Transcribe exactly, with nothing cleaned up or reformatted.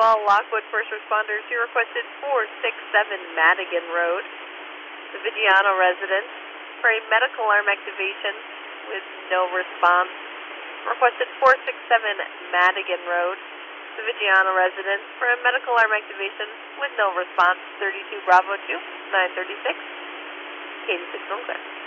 Call Lockwood First Responders. You requested four six seven Madigan Road, the Vigiano residence, for a medical alarm activation with no response. Requested four six seven Madigan Road, the Vigiano residence, for a medical alarm activation with no response. thirty-two Bravo two, nine thirty-six. Katie Signal clear.